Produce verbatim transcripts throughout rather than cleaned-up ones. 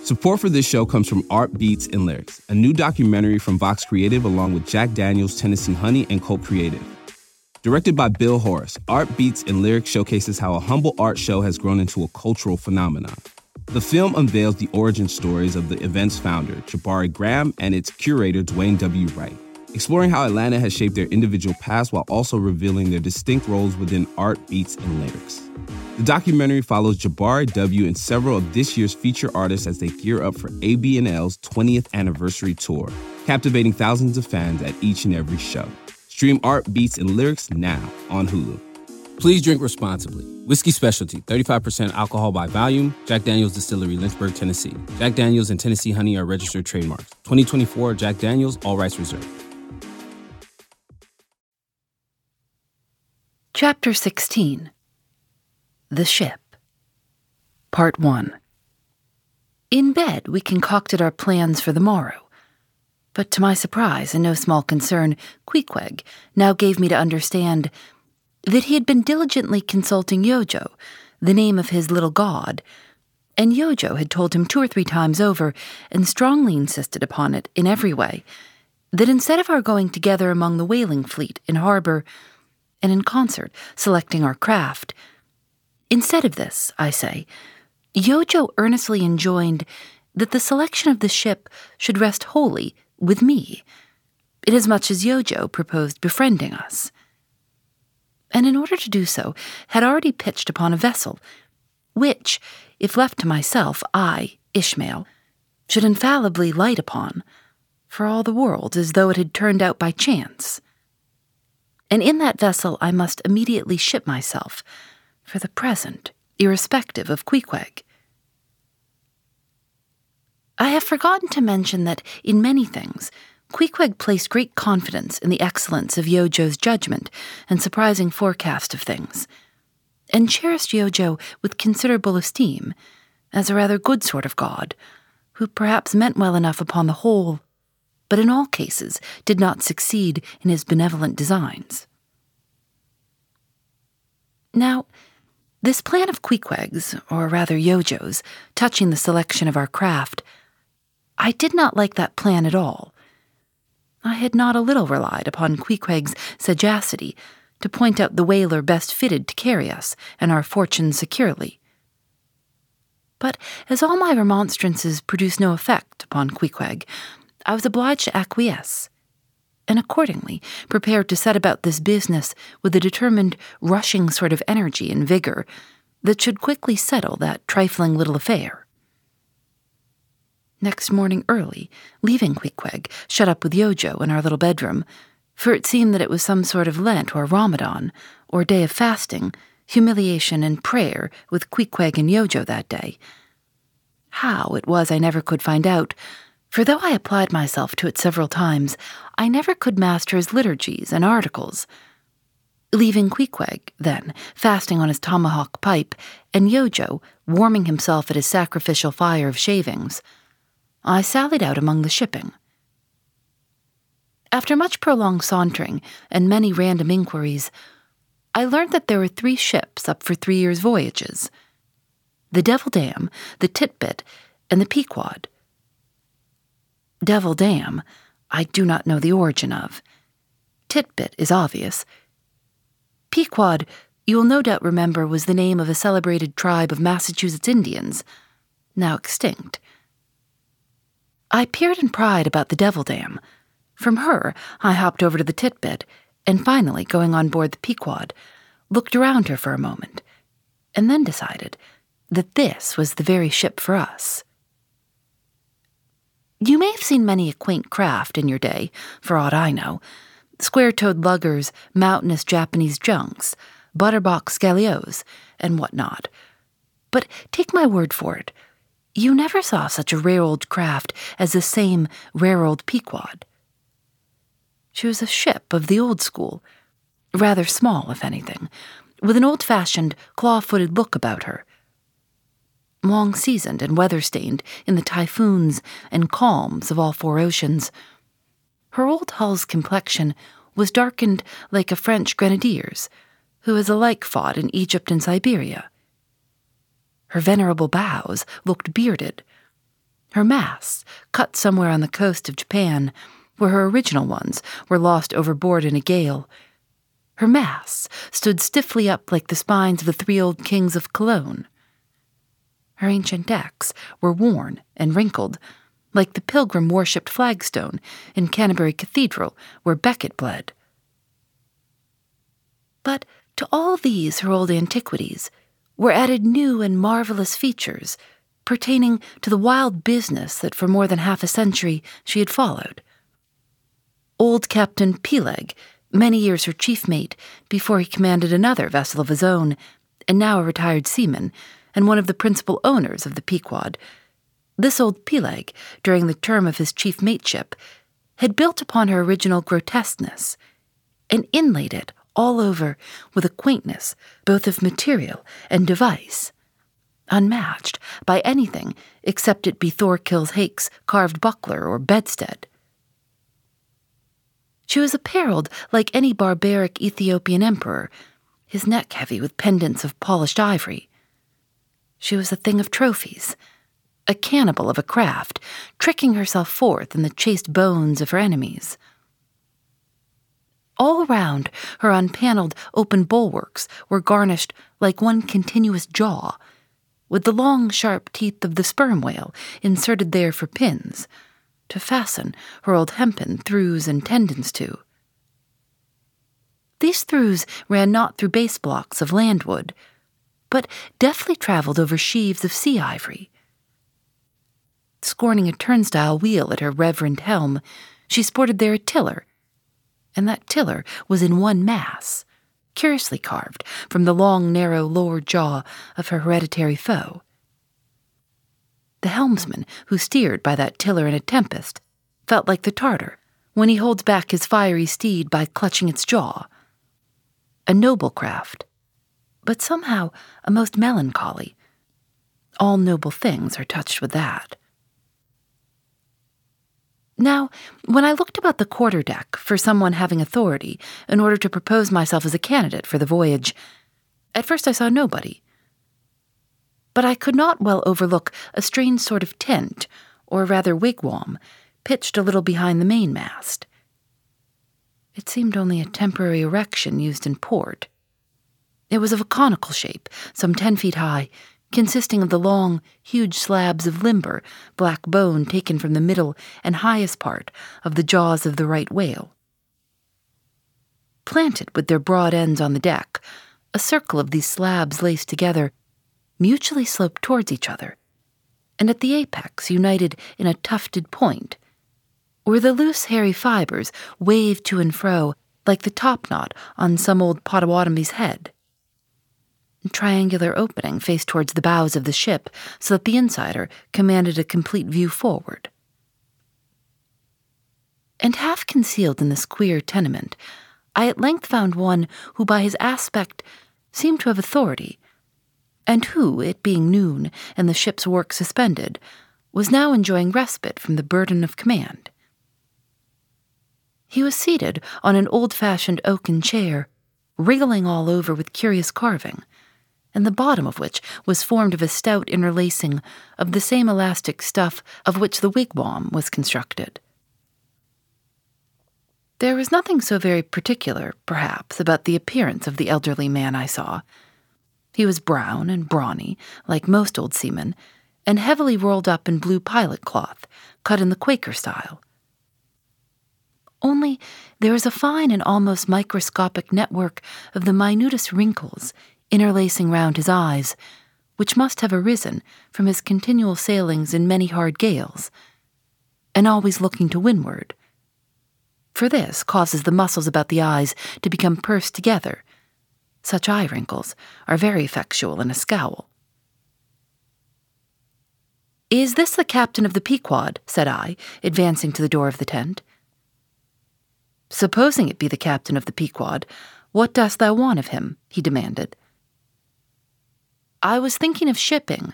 Support for this show comes from Art Beats and Lyrics, a new documentary from Vox Creative along with Jack Daniels, Tennessee Honey, and Cult Creative. Directed by Bill Horace, Art Beats and Lyrics showcases how a humble art show has grown into a cultural phenomenon. The film unveils the origin stories of the event's founder, Jabari Graham, and its curator, Dwayne W. Wright, exploring how Atlanta has shaped their individual paths while also revealing their distinct roles within Art Beats and Lyrics. The documentary follows Jabari W. and several of this year's feature artists as they gear up for A B N L's twentieth anniversary tour, captivating thousands of fans at each and every show. Stream Art Beats and Lyrics now on Hulu. Please drink responsibly. Whiskey Specialty, thirty-five percent alcohol by volume. Jack Daniels Distillery, Lynchburg, Tennessee. Jack Daniels and Tennessee Honey are registered trademarks. twenty twenty-four Jack Daniels, all rights reserved. Chapter sixteen. The Ship. Part one. In bed, we concocted our plans for the morrow. But to my surprise and no small concern, Queequeg now gave me to understand that he had been diligently consulting Yojo, the name of his little god, and Yojo had told him two or three times over, and strongly insisted upon it in every way, that instead of our going together among the whaling fleet in harbor, and in concert selecting our craft, instead of this, I say, Yojo earnestly enjoined that the selection of the ship should rest wholly with me, inasmuch as Yojo proposed befriending us, and in order to do so had already pitched upon a vessel, which, if left to myself, I, Ishmael, should infallibly light upon, for all the world as though it had turned out by chance. And in that vessel I must immediately ship myself, for the present, irrespective of Queequeg. I have forgotten to mention that, in many things, Queequeg placed great confidence in the excellence of Yojo's judgment and surprising forecast of things, and cherished Yojo with considerable esteem, as a rather good sort of god, who perhaps meant well enough upon the whole, but in all cases did not succeed in his benevolent designs. Now, this plan of Queequeg's, or rather Yojo's, touching the selection of our craft, I did not like that plan at all. I had not a little relied upon Queequeg's sagacity to point out the whaler best fitted to carry us and our fortunes securely. But as all my remonstrances produced no effect upon Queequeg, I was obliged to acquiesce, and accordingly prepared to set about this business with a determined, rushing sort of energy and vigor that should quickly settle that trifling little affair. Next morning early, leaving Queequeg shut up with Yojo in our little bedroom, for it seemed that it was some sort of Lent or Ramadan, or day of fasting, humiliation and prayer with Queequeg and Yojo that day. How it was I never could find out, for though I applied myself to it several times, I never could master his liturgies and articles. Leaving Queequeg, then, fasting on his tomahawk pipe, and Yojo warming himself at his sacrificial fire of shavings, I sallied out among the shipping. After much prolonged sauntering and many random inquiries, I learned that there were three ships up for three years' voyages: the Devil Dam, the Tit-Bit, and the Pequod. Devil Dam, I do not know the origin of. Tit-Bit is obvious. Pequod, you will no doubt remember, was the name of a celebrated tribe of Massachusetts Indians, now extinct. I peered and pried about the Devil Dam. From her, I hopped over to the Tit-Bit, and finally, going on board the Pequod, looked around her for a moment, and then decided that this was the very ship for us. You may have seen many a quaint craft in your day, for aught I know, square-toed luggers, mountainous Japanese junks, butterbox galleots, and what not. But take my word for it, you never saw such a rare old craft as the same rare old Pequod. She was a ship of the old school, rather small, if anything, with an old-fashioned, claw-footed look about her. Long-seasoned and weather-stained in the typhoons and calms of all four oceans, her old hull's complexion was darkened like a French grenadier's, who has alike fought in Egypt and Siberia. Her venerable bows looked bearded. Her masts, cut somewhere on the coast of Japan, where her original ones were lost overboard in a gale, her masts stood stiffly up like the spines of the three old kings of Cologne. Her ancient decks were worn and wrinkled, like the pilgrim worshipped flagstone in Canterbury Cathedral where Becket bled. But to all these her old antiquities were added new and marvelous features pertaining to the wild business that for more than half a century she had followed. Old Captain Peleg, many years her chief mate before he commanded another vessel of his own, and now a retired seaman, and one of the principal owners of the Pequod, this old Peleg, during the term of his chief mateship, had built upon her original grotesqueness, and inlaid it all over with a quaintness both of material and device, unmatched by anything except it be Thorkil's Hake's carved buckler or bedstead. She was apparelled like any barbaric Ethiopian emperor, his neck heavy with pendants of polished ivory. She was a thing of trophies, a cannibal of a craft, tricking herself forth in the chased bones of her enemies. All round her unpanelled open bulwarks were garnished like one continuous jaw, with the long sharp teeth of the sperm whale inserted there for pins, to fasten her old hempen through and tendons to. These throughs ran not through base blocks of landwood, but deftly travelled over sheaves of sea ivory. Scorning a turnstile wheel at her reverend helm, she sported there a tiller, and that tiller was in one mass, curiously carved from the long, narrow lower jaw of her hereditary foe. The helmsman who steered by that tiller in a tempest felt like the Tartar when he holds back his fiery steed by clutching its jaw. A noble craft, but somehow a most melancholy. All noble things are touched with that. Now, when I looked about the quarter-deck for someone having authority in order to propose myself as a candidate for the voyage, at first I saw nobody. But I could not well overlook a strange sort of tent, or rather wigwam, pitched a little behind the mainmast. It seemed only a temporary erection used in port. It was of a conical shape, some ten feet high, consisting of the long, huge slabs of limber, black bone taken from the middle and highest part of the jaws of the right whale. Planted with their broad ends on the deck, a circle of these slabs laced together mutually sloped towards each other, and at the apex united in a tufted point, where the loose hairy fibers waved to and fro like the topknot on some old Potawatomi's head. A triangular opening faced towards the bows of the ship so that the insider commanded a complete view forward. And half concealed in this queer tenement, I at length found one who by his aspect seemed to have authority, and who, it being noon and the ship's work suspended, was now enjoying respite from the burden of command. He was seated on an old-fashioned oaken chair, wriggling all over with curious carving, and the bottom of which was formed of a stout interlacing of the same elastic stuff of which the wigwam was constructed. There was nothing so very particular, perhaps, about the appearance of the elderly man I saw. He was brown and brawny, like most old seamen, and heavily rolled up in blue pilot cloth, cut in the Quaker style. Only there was a fine and almost microscopic network of the minutest wrinkles interlacing round his eyes, which must have arisen from his continual sailings in many hard gales, and always looking to windward. For this causes the muscles about the eyes to become pursed together. Such eye wrinkles are very effectual in a scowl. "Is this the captain of the Pequod?" said I, advancing to the door of the tent. "Supposing it be the captain of the Pequod, what dost thou want of him?" he demanded. "I was thinking of shipping."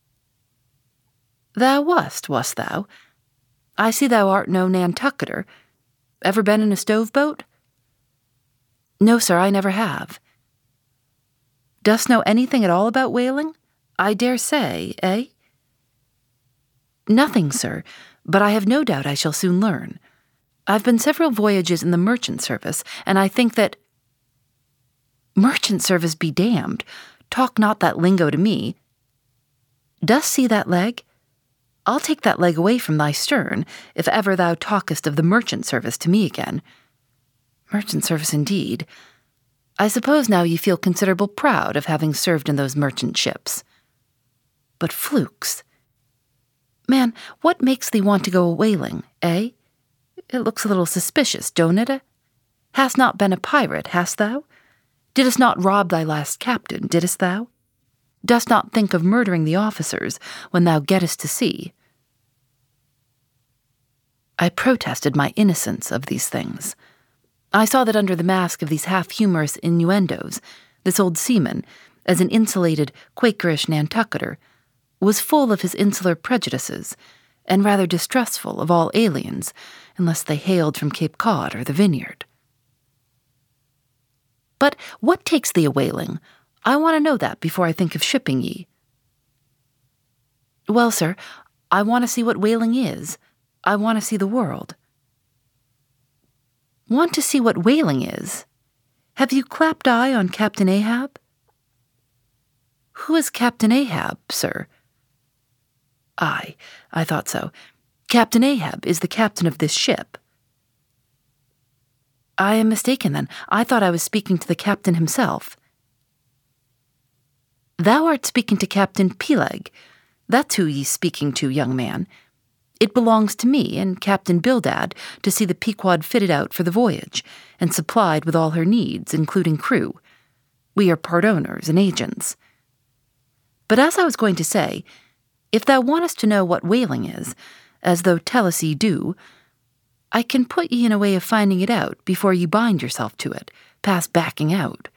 "Thou wast, wast thou? I see thou art no Nantucketer. Ever been in a stove-boat?" "No, sir, I never have." "Dost know anything at all about whaling? I dare say, eh?" Nothing, sir, but I have no doubt I shall soon learn. I've been several voyages in the merchant service, and I think that— Merchant service be damned. Talk not that lingo to me. Dost see that leg? I'll take that leg away from thy stern, if ever thou talkest of the merchant service to me again. Merchant service indeed. I suppose now you feel considerable proud of having served in those merchant ships. But flukes. Man, what makes thee want to go a-whaling, eh? It looks a little suspicious, don't it? Hast not been a pirate, hast thou? Didst not rob thy last captain, didst thou? Dost not think of murdering the officers when thou gettest to sea? I protested my innocence of these things. I saw that under the mask of these half-humorous innuendos, this old seaman, as an insulated, Quakerish Nantucketer, was full of his insular prejudices, and rather distrustful of all aliens, unless they hailed from Cape Cod or the Vineyard. But what takes thee a-whaling? I want to know that before I think of shipping ye. Well, sir, I want to see what whaling is. I want to see the world. Want to see what whaling is? Have you clapped eye on Captain Ahab? Who is Captain Ahab, sir? Aye, I thought so. Captain Ahab is the captain of this ship. I am mistaken, then. I thought I was speaking to the captain himself. Thou art speaking to Captain Peleg. That's who ye's speaking to, young man. It belongs to me and Captain Bildad to see the Pequod fitted out for the voyage, and supplied with all her needs, including crew. We are part owners and agents. But as I was going to say, if thou wantest to know what whaling is, as thou tellest ye do, I can put ye in a way of finding it out before ye bind yourself to it, past backing out.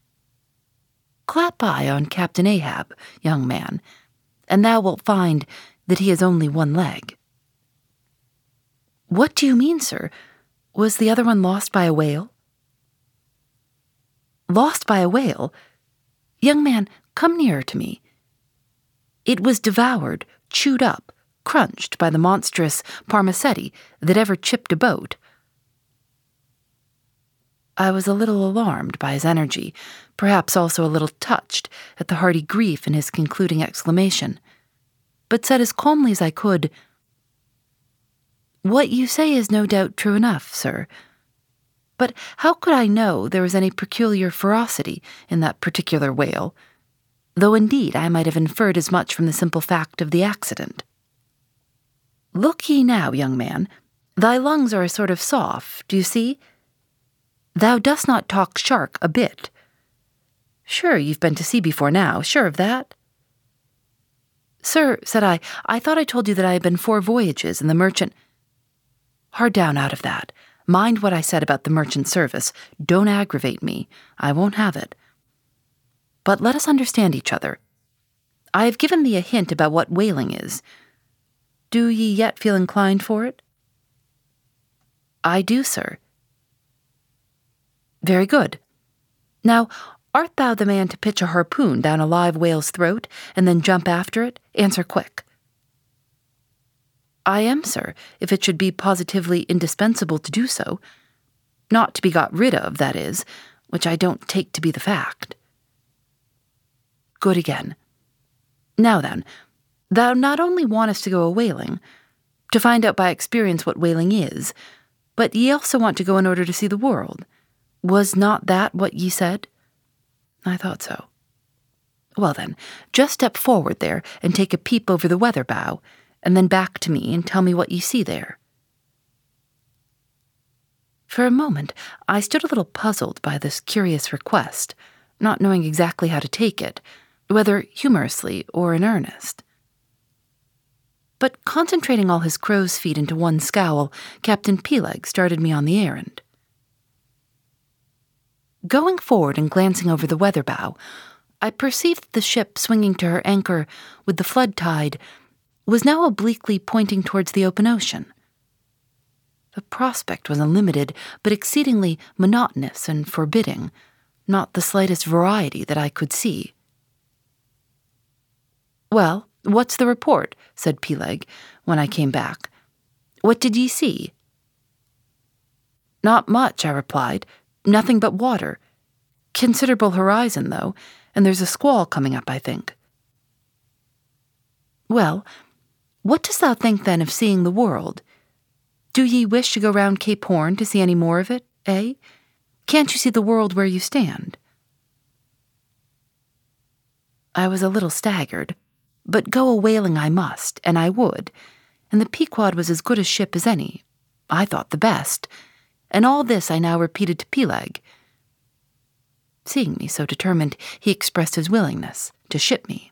Clap eye on Captain Ahab, young man, and thou wilt find that he has only one leg. What do you mean, sir? Was the other one lost by a whale? Lost by a whale? Young man, come nearer to me. It was devoured, chewed up, crunched by the monstrous Parmacetti that ever chipped a boat. I was a little alarmed by his energy, perhaps also a little touched at the hearty grief in his concluding exclamation, but said as calmly as I could, What you say is no doubt true enough, sir. But how could I know there was any peculiar ferocity in that particular whale, though indeed I might have inferred as much from the simple fact of the accident? Look ye now, young man, thy lungs are a sort of soft, do you see? Thou dost not talk shark a bit. Sure you've been to sea before now, sure of that? Sir, said I, I thought I told you that I had been four voyages in the merchant— Hard down out of that. Mind what I said about the merchant service. Don't aggravate me. I won't have it. But let us understand each other. I have given thee a hint about what whaling is. Do ye yet feel inclined for it? I do, sir. Very good. Now, art thou the man to pitch a harpoon down a live whale's throat and then jump after it? Answer quick. I am, sir, if it should be positively indispensable to do so. Not to be got rid of, that is, which I don't take to be the fact. Good again. Now then, thou not only wantest to go a-whaling, to find out by experience what whaling is, but ye also want to go in order to see the world. Was not that what ye said? I thought so. Well then, just step forward there and take a peep over the weather bow, and then back to me and tell me what ye see there. For a moment, I stood a little puzzled by this curious request, not knowing exactly how to take it, whether humorously or in earnest. But concentrating all his crow's feet into one scowl, Captain Peleg started me on the errand. Going forward and glancing over the weather bow, I perceived that the ship swinging to her anchor with the flood tide was now obliquely pointing towards the open ocean. The prospect was unlimited, but exceedingly monotonous and forbidding, not the slightest variety that I could see. Well, "What's the report?" said Peleg, when I came back. "What did ye see?" "Not much," I replied. "Nothing but water. Considerable horizon, though, and there's a squall coming up, I think." "Well, what dost thou think, then, of seeing the world? Do ye wish to go round Cape Horn to see any more of it, eh? Can't you see the world where you stand?" I was a little staggered, but go a-whaling I must, and I would, and the Pequod was as good a ship as any, I thought the best, and all this I now repeated to Peleg. Seeing me so determined, he expressed his willingness to ship me.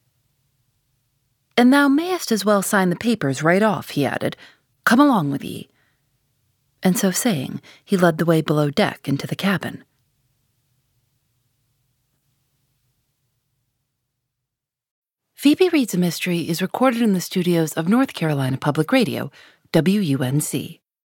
"And thou mayest as well sign the papers right off," he added. "Come along with ye." And so saying, he led the way below deck into the cabin. Phoebe Reads a Mystery is recorded in the studios of North Carolina Public Radio, W U N C.